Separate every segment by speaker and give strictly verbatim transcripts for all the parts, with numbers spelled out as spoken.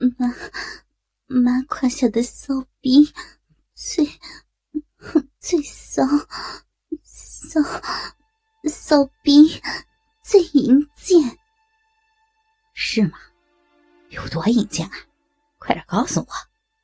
Speaker 1: 妈妈胯下的骚逼最最骚骚骚逼最淫贱。
Speaker 2: 是吗？有多淫贱啊？快点告诉我。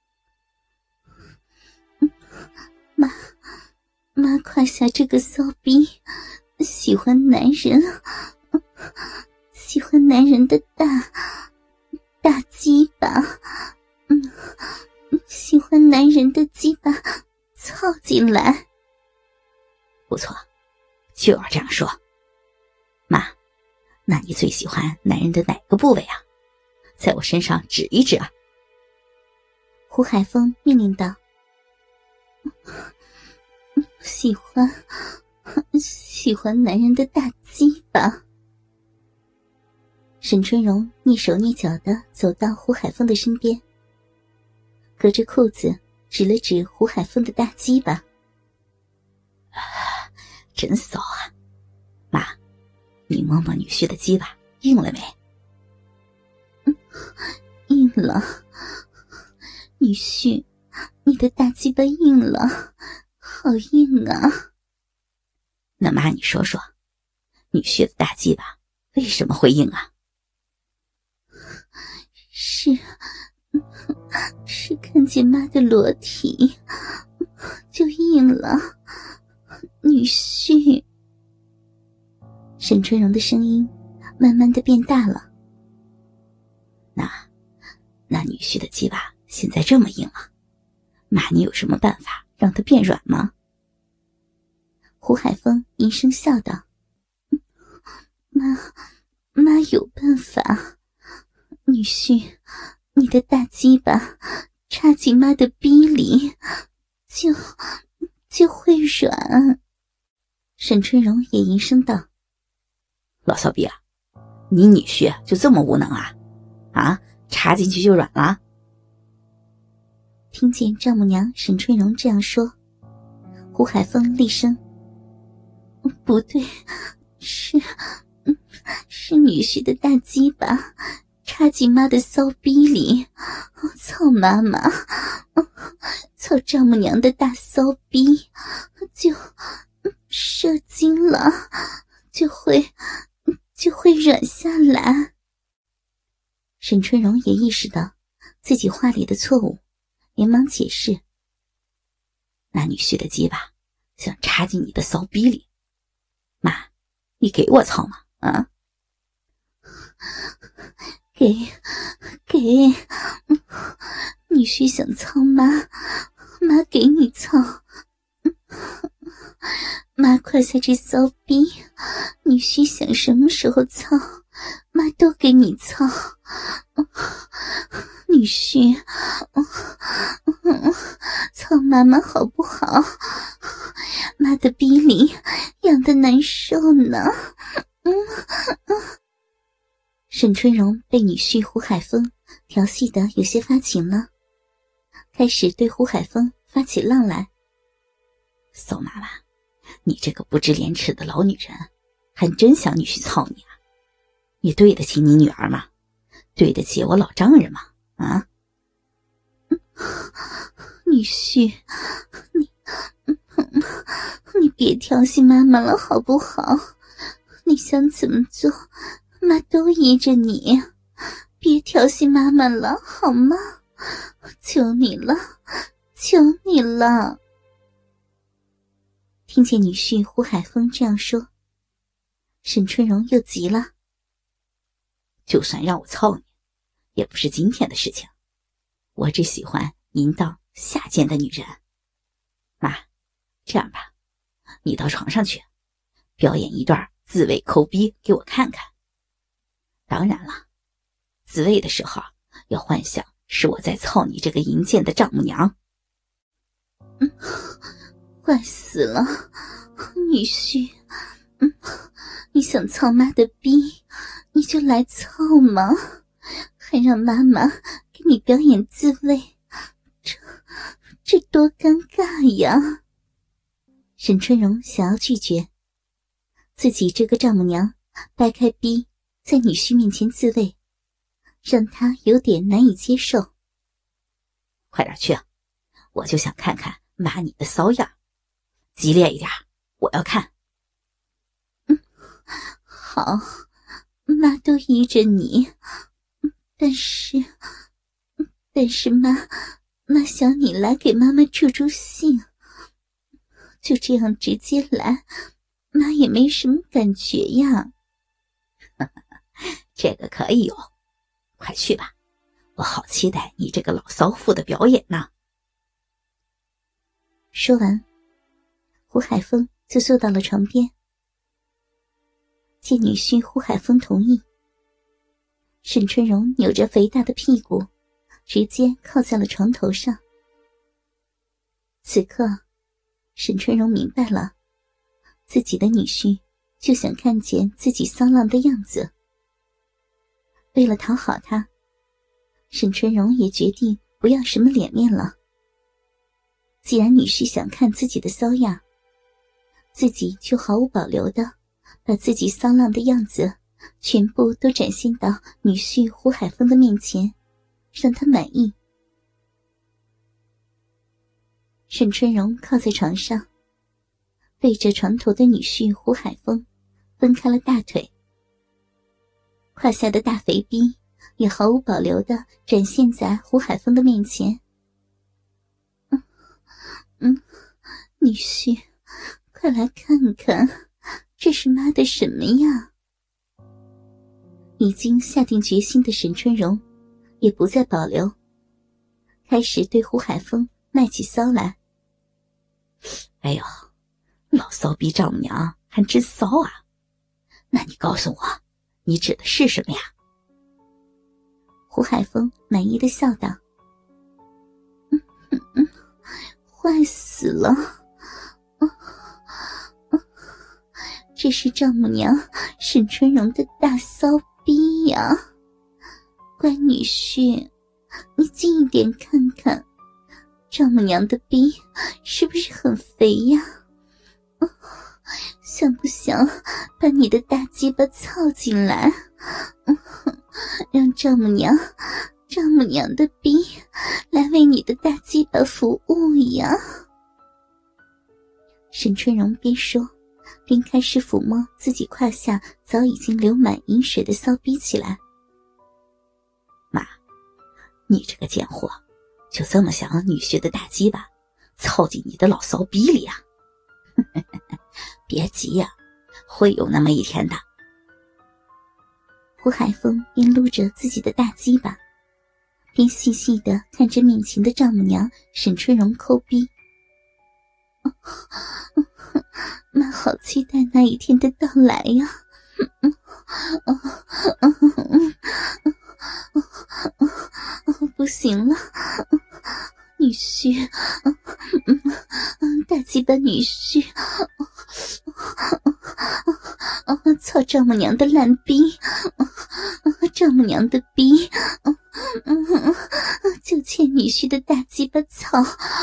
Speaker 1: 妈妈胯下这个骚逼喜欢男人，喜欢男人的大大鸡巴，嗯，喜欢男人的鸡巴操进来。
Speaker 2: 不错，就要这样说。妈，那你最喜欢男人的哪个部位啊？在我身上指一指啊。
Speaker 1: 胡海峰命令道。喜欢喜欢男人的大鸡巴。沈春荣蹑手蹑脚地走到胡海峰的身边，隔着裤子指了指胡海峰的大鸡巴。
Speaker 2: 真骚啊！妈，你摸摸女婿的鸡巴硬了没？
Speaker 1: 嗯，硬了。女婿，你的大鸡巴硬了，好硬啊。
Speaker 2: 那妈你说说，女婿的大鸡巴为什么会硬啊？
Speaker 1: 是是看见妈的裸体就硬了，女婿。沈春荣的声音慢慢的变大了。
Speaker 2: 那那女婿的鸡巴现在这么硬啊，妈你有什么办法让它变软吗？
Speaker 1: 胡海峰阴声笑道。妈妈有办法。女婿，你的大鸡巴插进妈的逼里就就会软。沈春荣也吟声道。
Speaker 2: 老骚逼啊，你女婿就这么无能啊？啊，插进去就软了？
Speaker 1: 听见丈母娘沈春荣这样说，胡海峰厉声。不对，是是女婿的大鸡巴插进妈的骚逼里，操妈妈，操丈母娘的大骚逼，就射精了，就会就会软下来。沈春荣也意识到自己话里的错误，连忙解释。
Speaker 2: 那女婿的鸡巴想插进你的骚逼里，妈，你给我操吗？啊？
Speaker 1: 给给，女婿想操妈，妈给你操。妈胯下这骚逼，女婿想什么时候操，妈都给你操。女婿，操妈妈好不好？妈的逼里痒得难受呢。嗯沈春荣被女婿胡海峰调戏得有些发情了，开始对胡海峰发起浪来。
Speaker 2: 骚妈妈，你这个不知廉耻的老女人，还真想女婿操你啊？你对得起你女儿吗？对得起我老丈人吗？啊？
Speaker 1: 女婿，你你别调戏妈妈了好不好？你想怎么做，妈都依着你，别调戏妈妈了好吗？求你了，求你了。听见女婿胡海峰这样说，沈春荣又急了。
Speaker 2: 就算让我操你，也不是今天的事情。我只喜欢淫荡下贱的女人。妈，这样吧，你到床上去，表演一段自慰抠逼给我看看。当然了，自慰的时候要幻想是我在操你这个淫贱的丈母娘。
Speaker 1: 嗯，坏死了，女婿，嗯，你想操妈的逼，你就来操嘛，还让妈妈给你表演自慰，这这多尴尬呀！沈春荣想要拒绝，自己这个丈母娘掰开逼在女婿面前自慰， 让他有点难以接受。
Speaker 2: 快点去，我就想看看妈你的骚样，激烈一点，我要看。
Speaker 1: 嗯，好，妈都依着你，但是，但是妈，妈想你来给妈妈助助兴，就这样直接来，妈也没什么感觉呀。
Speaker 2: 这个可以哦，快去吧，我好期待你这个老骚妇的表演呢。
Speaker 1: 说完，胡海峰就坐到了床边。见女婿胡海峰同意，沈春荣扭着肥大的屁股，直接靠在了床头上。此刻，沈春荣明白了，自己的女婿就想看见自己骚浪的样子。为了讨好他，沈春荣也决定不要什么脸面了。既然女婿想看自己的骚样，自己就毫无保留地把自己骚浪的样子全部都展现到女婿胡海峰的面前，让他满意。沈春荣靠在床上，背着床头的女婿胡海峰分开了大腿，胯下的大肥逼也毫无保留地展现在胡海峰的面前。嗯嗯，女婿，快来看看，这是妈的什么呀？已经下定决心的沈春荣也不再保留，开始对胡海峰卖起骚来。
Speaker 2: 哎呦，老骚逼丈母娘还真骚啊！那你告诉我，你指的是什么呀？
Speaker 1: 胡海峰满意的笑道：嗯嗯嗯，坏死了，嗯嗯，这是丈母娘沈春荣的大骚逼呀！乖女婿，你近一点看看，丈母娘的逼是不是很肥呀？嗯，想不想把你的大鸡巴操进来？嗯，让丈母娘丈母娘的逼来为你的大鸡巴服务呀！沈春荣边说边开始抚摸自己胯下早已经流满饮水的骚逼起来。
Speaker 2: 妈，你这个贱货，就这么想女婿的大鸡巴操进你的老骚逼里啊？别急呀、啊，会有那么一天的。
Speaker 1: 胡海峰边撸着自己的大鸡巴，边细细地看着面前的丈母娘沈春荣抠逼。妈好期待那一天的到来呀！不行了，女婿，大鸡巴女婿，操丈母娘的烂逼，丈母娘的逼，就欠女婿的大鸡巴操！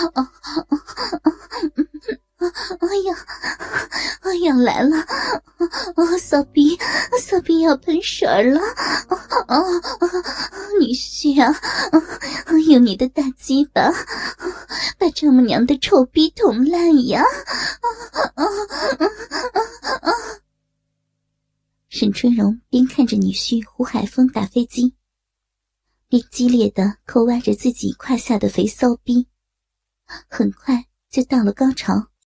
Speaker 1: 哎呀，哎呀，来了！啊，骚逼，骚逼要喷水了！啊，女婿啊，用你的大鸡巴把丈母娘的臭逼捅烂呀！啊啊啊啊！沈春荣边看着女婿胡海峰打飞机，边激烈地抠挖着自己胯下的肥骚逼，很快就到了高潮。